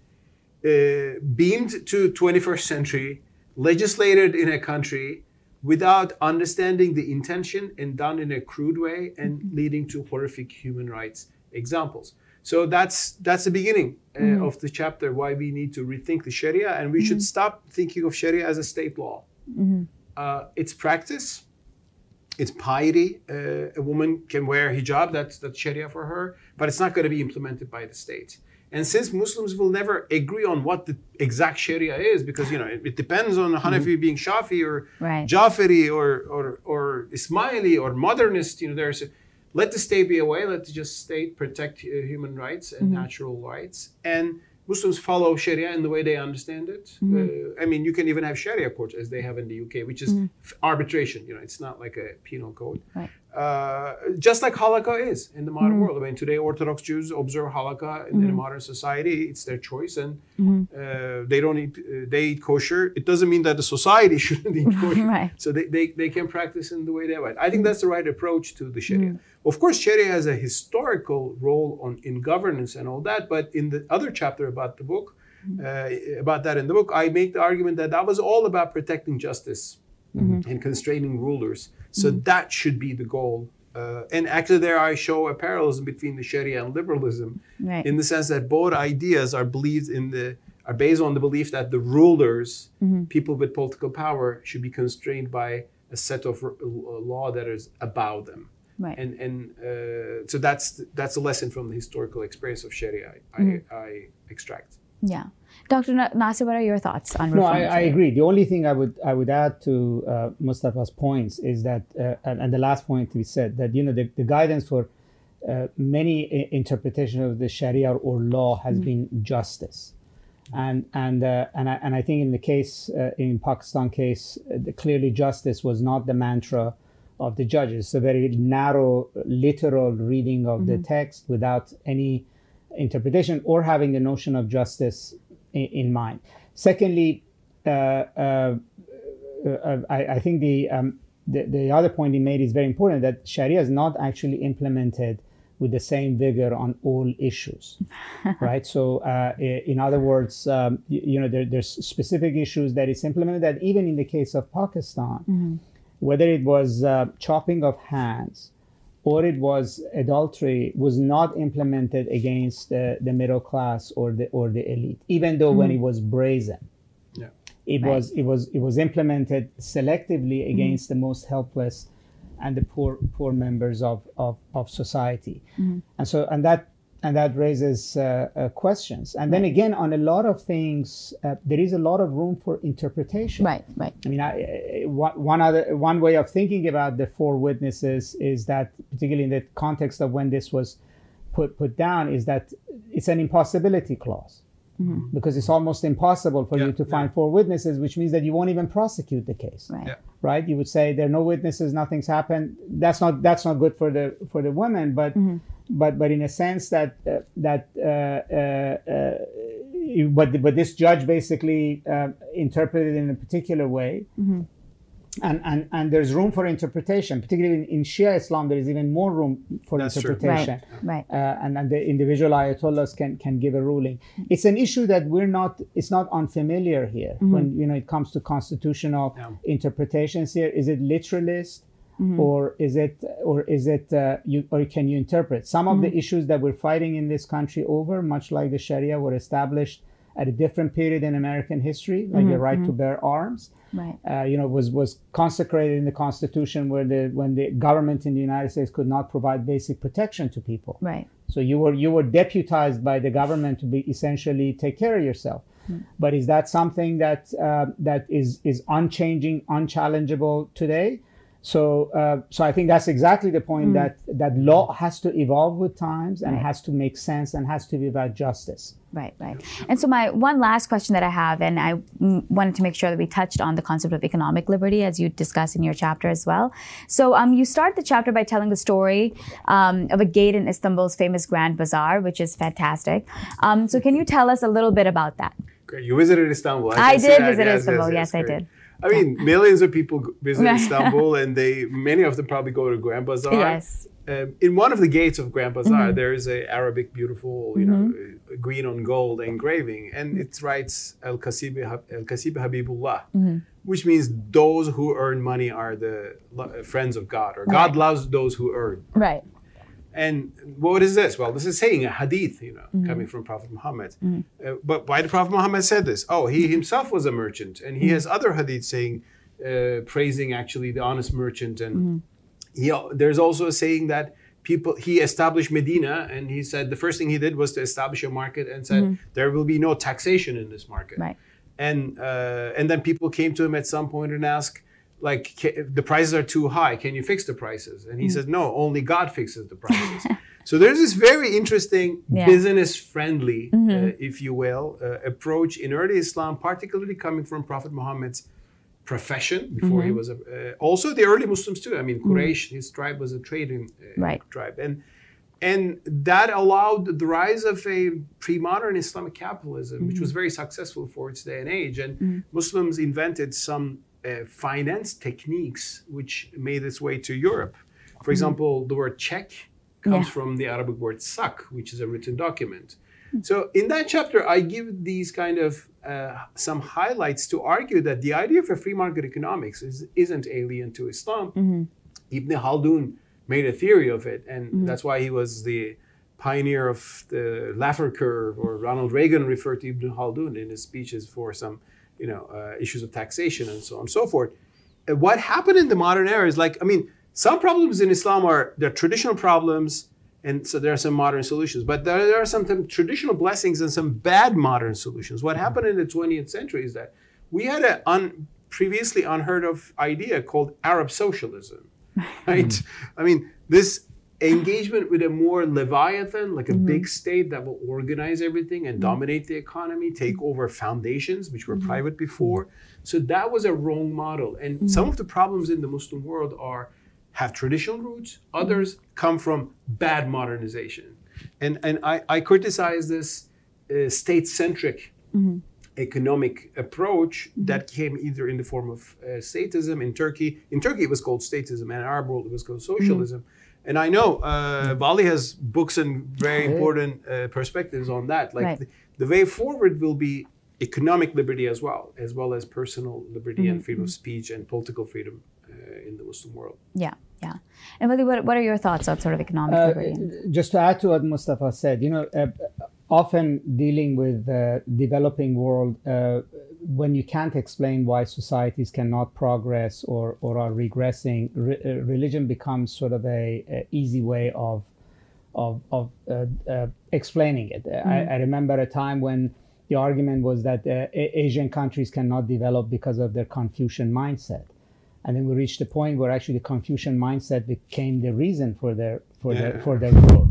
beamed to 21st century, legislated in a country without understanding the intention and done in a crude way and leading to horrific human rights examples. So that's the beginning of the chapter, why we need to rethink the Sharia, and we should stop thinking of Sharia as a state law. It's practice, it's piety. A woman can wear hijab, that's Sharia for her, but it's not going to be implemented by the state. And since Muslims will never agree on what the exact Sharia is, because it depends on Hanafi being Shafi or Jafari or Ismaili or modernist, let the state be away, let the state protect human rights and natural rights. And Muslims follow Sharia in the way they understand it. I mean, you can even have Sharia courts as they have in the UK, which is arbitration. It's not like a penal code. Just like Halakha is in the modern world. I mean, today Orthodox Jews observe Halakha in a modern society. It's their choice, and they eat kosher. It doesn't mean that the society shouldn't eat kosher. So they can practice in the way they want. I think that's the right approach to the Sharia. Of course, Sharia has a historical role in governance and all that, but in the other chapter about the book, about that in the book, I make the argument that was all about protecting justice and constraining rulers. So that should be the goal. And actually there I show a parallelism between the Sharia and liberalism in the sense that both ideas are based on the belief that the rulers, people with political power, should be constrained by a set of law that is about them. And so that's a lesson from the historical experience of Sharia I extract. Yeah. Dr. Nasser, what are your thoughts on No, reform? I agree. The only thing I would add to Mustafa's points is that, and the last point we said, that the guidance for many interpretation of the Sharia or law has been justice, and I think in the case in Pakistan case, clearly justice was not the mantra of the judges. It's a very narrow, literal reading of the text without any interpretation or having the notion of justice in mind. Secondly, I think the other point he made is very important, that Sharia is not actually implemented with the same vigor on all issues, right? So, in other words, there's specific issues that is implemented that even in the case of Pakistan, whether it was chopping of hands or it was adultery, was not implemented against the middle class or the elite, even though when it was brazen. Yeah. It was implemented selectively against the most helpless and the poor members of society, and that raises questions. And then again, on a lot of things, there is a lot of room for interpretation. Right. I mean, one way of thinking about the four witnesses is that, particularly in the context of when this was put down, is that it's an impossibility clause. Because it's almost impossible for you to find four witnesses, which means that you won't even prosecute the case. Right. Yeah. Right? You would say there are no witnesses, nothing's happened. That's not good for the women, but in a sense that but this judge basically interpreted it in a particular way. And there's room for interpretation, particularly in Shia Islam. There is even more room for interpretation. Right. And the individual ayatollahs can give a ruling. It's an issue that it's not unfamiliar here when it comes to constitutional interpretations. Here, is it literalist, or can you interpret? Some of the issues that we're fighting in this country over, much like the Sharia, were established at a different period in American history, like the right to bear arms. Right. Was consecrated in the Constitution when the government in the United States could not provide basic protection to people. Right. So you were deputized by the government to be essentially take care of yourself. But is that something that is unchanging, unchallengeable today? So I think that's exactly the point, that law has to evolve with times and has to make sense and has to be about justice. Right. And so my one last question that I have, and I wanted to make sure that we touched on the concept of economic liberty as you discuss in your chapter as well. So you start the chapter by telling the story of a gate in Istanbul's famous Grand Bazaar, which is fantastic. So can you tell us a little bit about that? Great. You visited Istanbul. I did visit Istanbul. Yes, I did. I mean, millions of people visit Istanbul, and many of them probably go to Grand Bazaar. Yes. In one of the gates of Grand Bazaar, there is an Arabic, beautiful, green on gold engraving, and it writes "Al Kasib Habibullah," which means those who earn money are the friends of God, or God loves those who earn. Right. And what is this? Well, this is saying a hadith, coming from Prophet Muhammad. But why did Prophet Muhammad said this? Oh, he himself was a merchant, and he has other hadiths saying, praising actually the honest merchant. And there's also a saying that he established Medina, and he said the first thing he did was to establish a market and said there will be no taxation in this market. Right. And then people came to him at some point and asked, like, the prices are too high. Can you fix the prices? And he said, no, only God fixes the prices. So there's this very interesting business-friendly, if you will, approach in early Islam, particularly coming from Prophet Muhammad's profession before he was also the early Muslims too. I mean, Quraysh, his tribe was a trading tribe. And that allowed the rise of a pre-modern Islamic capitalism, which was very successful for its day and age. And Muslims invented some finance techniques which made its way to Europe. For example, the word check comes from the Arabic word sak, which is a written document. So in that chapter, I give these kind of some highlights to argue that the idea of a free market economics isn't alien to Islam. Ibn Khaldun made a theory of it, and that's why he was the pioneer of the Laffer curve, or Ronald Reagan referred to Ibn Khaldun in his speeches for some issues of taxation and so on and so forth. What happened in the modern era is some problems in Islam are traditional problems, And so there are some modern solutions, but there are some traditional blessings and some bad modern solutions. What happened in the 20th century is that we had a previously unheard of idea called Arab socialism, right? I mean, this engagement with a more Leviathan, like a big state that will organize everything and dominate the economy, take over foundations, which were private before. So that was a wrong model. And some of the problems in the Muslim world have traditional roots. Others come from bad modernization. And I criticize this state-centric economic approach that came either in the form of statism in Turkey. In Turkey, it was called statism, and in Arab world, it was called socialism. And I know Vali has books and very important perspectives on that. Like the way forward will be economic liberty as well as personal liberty and freedom of speech and political freedom in the Muslim world. Yeah. And Vali, what are your thoughts on sort of economic liberty? Just to add to what Mustafa said, often dealing with the developing world, when you can't explain why societies cannot progress or are regressing, religion becomes sort of a easy way of explaining it. I remember a time when the argument was that Asian countries cannot develop because of their Confucian mindset. And then we reached a point where actually the Confucian mindset became the reason for their growth.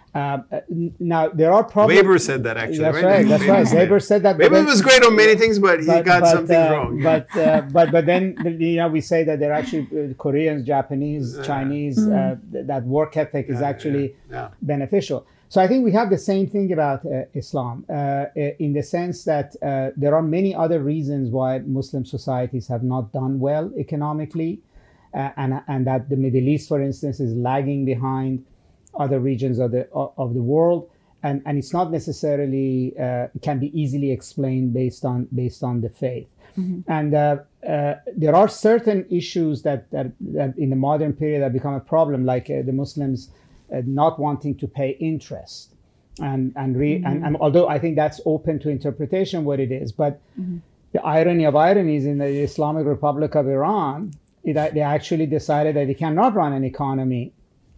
Now there are problems. Weber said that actually. That's right. That's right. Weber said that. Weber was great on many things, but he got something wrong. But then we say that they're actually Koreans, Japanese, Chinese. That work ethic is actually beneficial. So I think we have the same thing about Islam in the sense that there are many other reasons why Muslim societies have not done well economically, and that the Middle East, for instance, is lagging behind other regions of the world, and it's not necessarily can be easily explained based on the faith. And there are certain issues that in the modern period have become a problem, like the Muslims not wanting to pay interest, and although I think that's open to interpretation what it is, but the irony of ironies, in the Islamic Republic of Iran, they actually decided that they cannot run an economy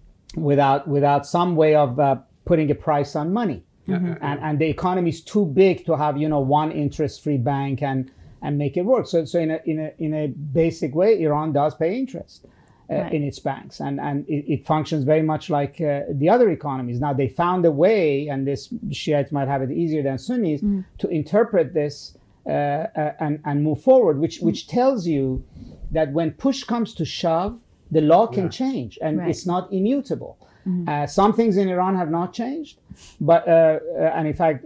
without some way of putting a price on money, and the economy is too big to have one interest-free bank and make it work. So in a basic way, Iran does pay interest in its banks, and it functions very much like the other economies. Now they found a way, and this Shiites might have it easier than Sunnis, to interpret this and move forward, which tells you that when push comes to shove, the law can change, and it's not immutable. Some things in Iran have not changed, but and in fact,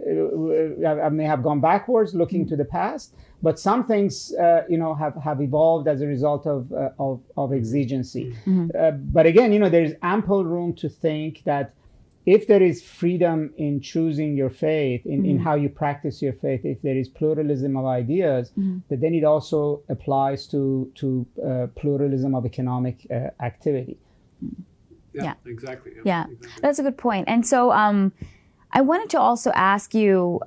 I may have gone backwards looking to the past. But some things, have evolved as a result of exigency. But again, there is ample room to think that if there is freedom in choosing your faith, in how you practice your faith, if there is pluralism of ideas, that then it also applies to pluralism of economic activity. Yeah, exactly. Yeah, that's a good point. And so I wanted to also ask you,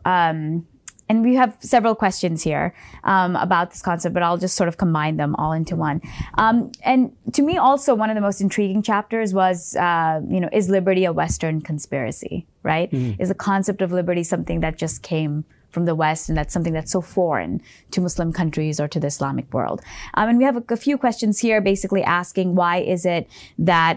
and we have several questions here about this concept, but I'll just sort of combine them all into one. And to me also, one of the most intriguing chapters was, is liberty a Western conspiracy, right? Is the concept of liberty something that just came from the West, and that's something that's so foreign to Muslim countries or to the Islamic world? And we have a few questions here basically asking why is it that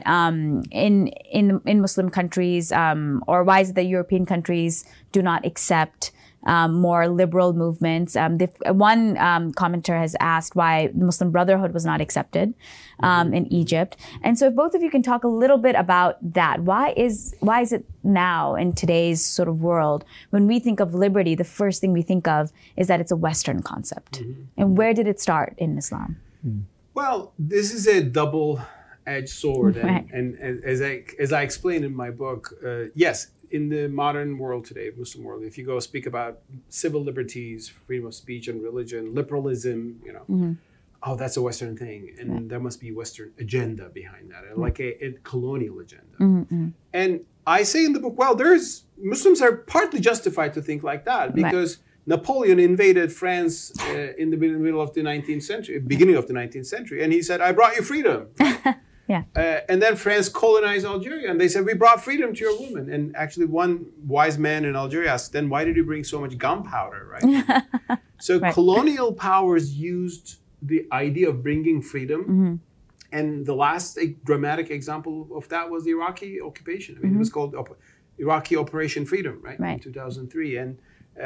in Muslim countries, or why is it that European countries do not accept more liberal movements? One commenter has asked why the Muslim Brotherhood was not accepted in Egypt. And so if both of you can talk a little bit about that, why is it now in today's sort of world, when we think of liberty, the first thing we think of is that it's a Western concept? And where did it start in Islam? Well, this is a double-edged sword. And as I explained in my book, yes, in the modern world today, Muslim world, if you go speak about civil liberties, freedom of speech and religion, liberalism, oh, that's a Western thing. And there must be a Western agenda behind that, like a colonial agenda. And I say in the book, well, Muslims are partly justified to think like that, because Napoleon invaded France in the middle of the 19th century, beginning of the 19th century. And he said, I brought you freedom. Yeah. And then France colonized Algeria, and they said, we brought freedom to your women. And actually, one wise man in Algeria asked, then why did you bring so much gunpowder, right? So Right. colonial powers used the idea of bringing freedom. And the last dramatic example of that was the Iraqi occupation. I mean, it was called Iraqi Operation Freedom, right? In 2003. And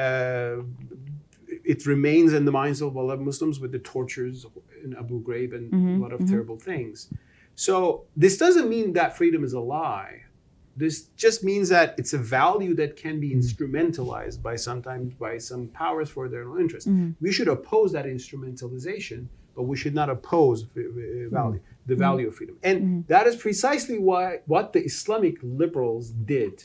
it remains in the minds of a lot of Muslims with the tortures in Abu Ghraib and a lot of terrible things. So this doesn't mean that freedom is a lie. This just means that it's a value that can be instrumentalized sometimes by some powers for their own interest. We should oppose that instrumentalization, but we should not oppose the value of freedom. And that is precisely what the Islamic liberals did.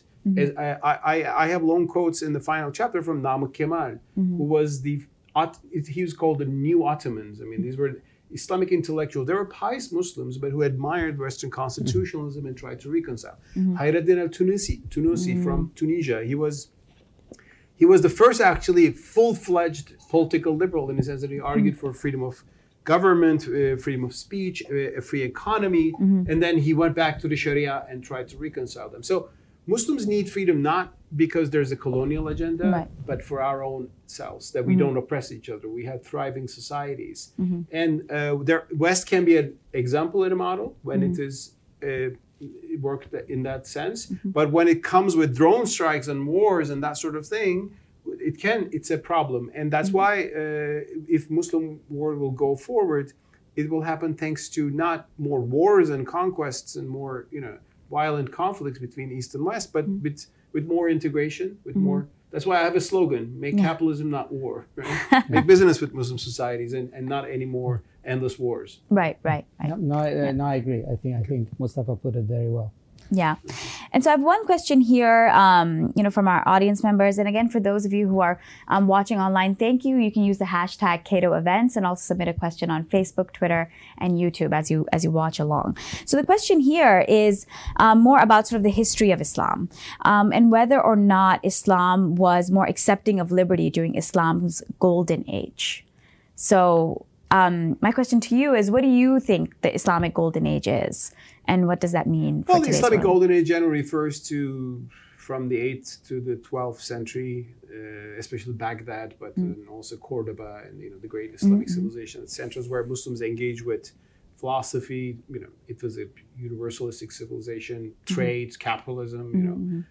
I have long quotes in the final chapter from Namık Kemal, who was he was called the New Ottomans. I mean, these were Islamic intellectuals. They were pious Muslims, but who admired Western constitutionalism and tried to reconcile. Hayreddin al-Tunusi from Tunisia, he was the first actually full-fledged political liberal in the sense that he argued for freedom of government, freedom of speech, a free economy, and then he went back to the Sharia and tried to reconcile them. So Muslims need freedom not because there's a colonial agenda, but for our own selves, that we don't oppress each other. We have thriving societies. And West can be an example and a model when it is worked in that sense. But when it comes with drone strikes and wars and that sort of thing, it's a problem. And that's why if Muslim world will go forward, it will happen thanks to not more wars and conquests and more, violent conflicts between East and West, but with more integration, with more. That's why I have a slogan: make capitalism not war. Right? Make business with Muslim societies and not any more endless wars. Right. No, I agree. I think Mustafa put it very well. Yeah. And so I have one question here, from our audience members. And again, for those of you who are watching online, thank you. You can use the hashtag Cato Events and also submit a question on Facebook, Twitter, and YouTube as you watch along. So the question here is more about sort of the history of Islam and whether or not Islam was more accepting of liberty during Islam's golden age. So my question to you is, what do you think the Islamic golden age is? And what does that mean for Well, the Islamic world? Golden Age generally refers to from the 8th to the 12th century, especially Baghdad, but also Cordoba and the great Islamic civilization, centers where Muslims engage with philosophy. It was a universalistic civilization, trade, capitalism,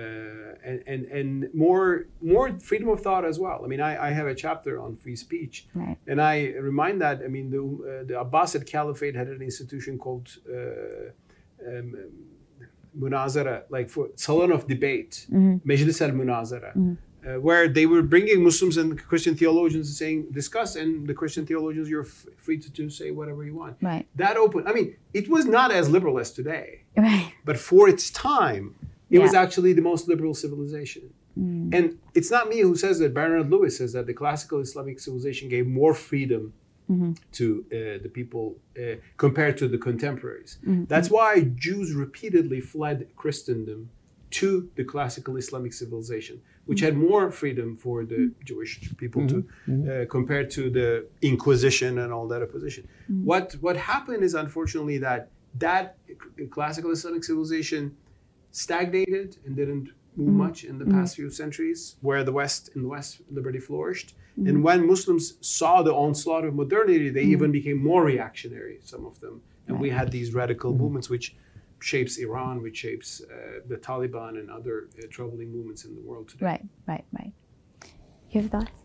and more freedom of thought as well. I mean, I have a chapter on free speech, and I remind that. I mean, the Abbasid Caliphate had an institution called Munazara, like for Salon of Debate, Mejlis al-Munazara. Where they were bringing Muslims and Christian theologians and saying, discuss, and the Christian theologians, you're free to say whatever you want. Right. That it was not as liberal as today, But for its time, it was actually the most liberal civilization. And it's not me who says that. Bernard Lewis says that the classical Islamic civilization gave more freedom to the people compared to the contemporaries. That's why Jews repeatedly fled Christendom to the classical Islamic civilization, which had more freedom for the Jewish people to compared to the Inquisition and all that opposition. What happened is, unfortunately, that classical Islamic civilization stagnated and didn't move much in the past few centuries, where in the West liberty flourished. And when Muslims saw the onslaught of modernity, they even became more reactionary, some of them. And we had these radical movements which shapes Iran, which shapes the Taliban and other troubling movements in the world today. Right. You have thoughts?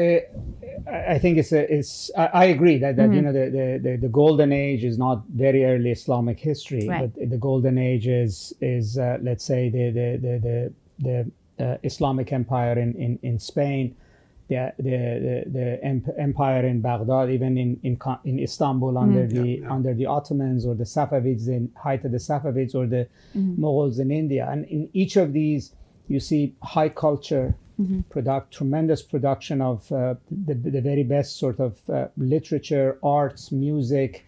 I think I agree that the golden age is not very early Islamic history, but the golden age is let's say the Islamic Empire in Spain, the empire in Baghdad, even in Istanbul under the Ottomans, or the Safavids in height of the Safavids, or the Mughals in India. And in each of these, you see high culture, tremendous production of the very best sort of literature, arts, music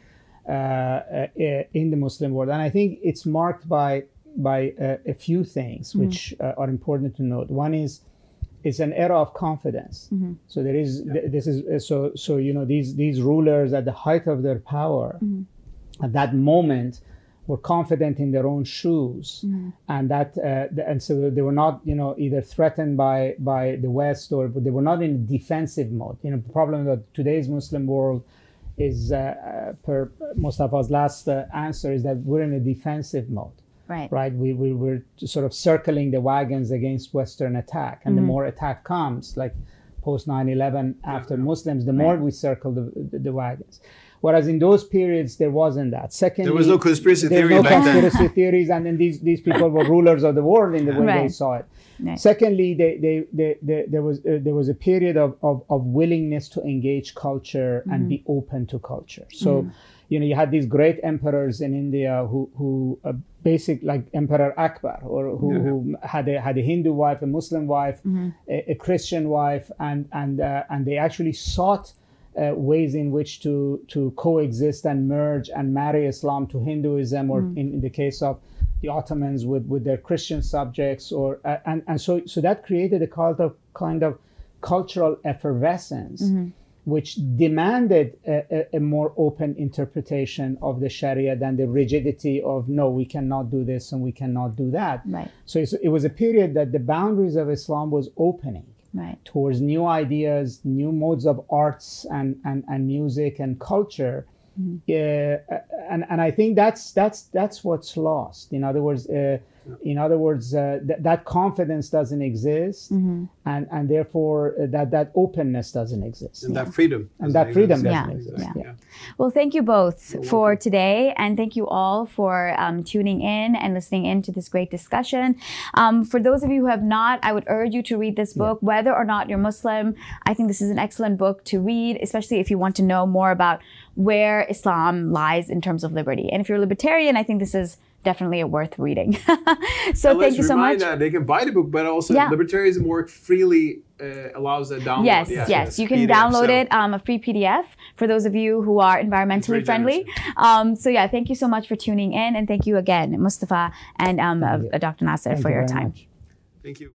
in the Muslim world. And I think it's marked by a few things which are important to note. One is it's an era of confidence. So there is these rulers at the height of their power at that moment were confident in their own shoes, and that and so they were not, you know, either threatened by the West, or they were not in defensive mode. You know, the problem that today's Muslim world is, per Mustafa's last answer, is that we're in a defensive mode. Right. We're sort of circling the wagons against Western attack, and the more attack comes, like post 9/11, after Muslims, the more we circle the wagons. Whereas in those periods, there wasn't that. Secondly, there was no conspiracy theory there was no back then. conspiracy theories, and then these people were rulers of the world in the way they saw it. Secondly, there was a period of willingness to engage culture and be open to culture. So, you know, you had these great emperors in India who like Emperor Akbar, or who had a Hindu wife, a Muslim wife, a Christian wife, and they actually sought ways in which to coexist and merge and marry Islam to Hinduism, or in the case of the Ottomans with their Christian subjects, or and so that created a kind of cultural effervescence, which demanded a more open interpretation of the Sharia than the rigidity of, no, we cannot do this and we cannot do that. So it was a period that the boundaries of Islam was opening towards new ideas, new modes of arts and music and culture. And I think that's what's lost. In other words, that confidence doesn't exist, and therefore that openness doesn't exist, and that freedom doesn't exist. Well, thank you both for today, and thank you all for tuning in and listening in to this great discussion. For those of you who have not, I would urge you to read this book, whether or not you're Muslim. I think this is an excellent book to read, especially if you want to know more about where Islam lies in terms of liberty. And if you're a libertarian, I think this is definitely worth reading. So thank you so much. They can buy the book, but also libertarianism work freely allows a download. Yes. You can download it, a free PDF for those of you who are environmentally friendly. So yeah, thank you so much for tuning in, and thank you again, Mustafa and Dr. Nasser, for your time. Thank you.